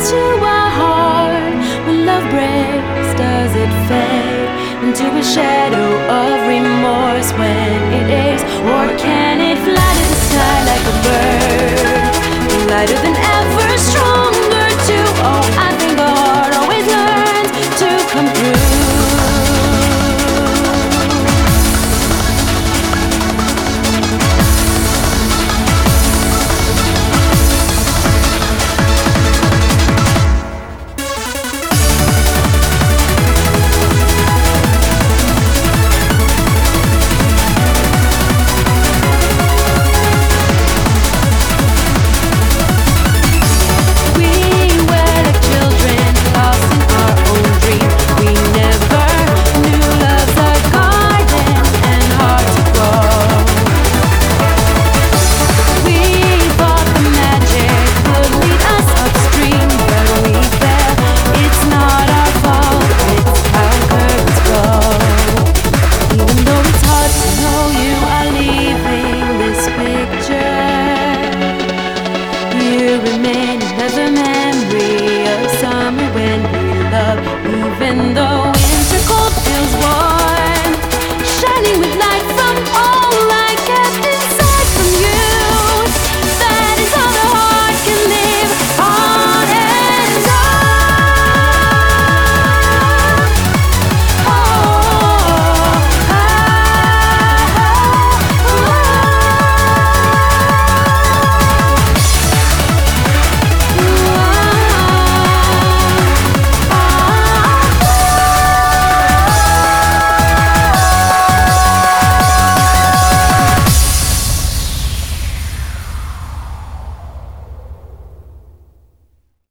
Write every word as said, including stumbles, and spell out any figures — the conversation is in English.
into our heart. When love breaks, does it fade into a shadow of remorse when it aches? Or can it fly to the sky like a bird, lighter than ever, stronger too? Oh, I think a heart always learns to come through. Remain as a memory of summer when we loved, even though